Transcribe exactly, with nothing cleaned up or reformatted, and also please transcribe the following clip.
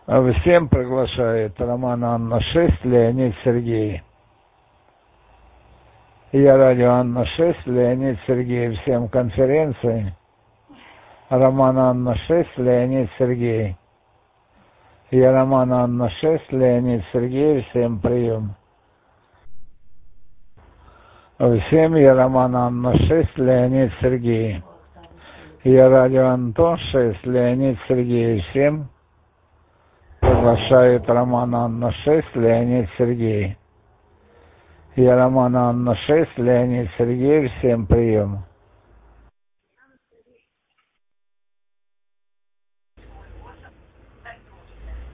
Всем приглашает Роман Анна шесть, Леонид Сергей. Я радио Анна шесть, Леонид Сергей. Всем конференции. Роман Анна шесть, Леонид Сергей. Я Роман Анна шесть, Леонид Сергей. Всем прием. Всем я Роман Анна шесть, Леонид Сергей. Я радио Антон шесть, Леонид Сергей. Всем приглашает Роман Анна шесть, Леонид Сергей. Я Роман Анна шесть, Леонид Сергей. Всем прием.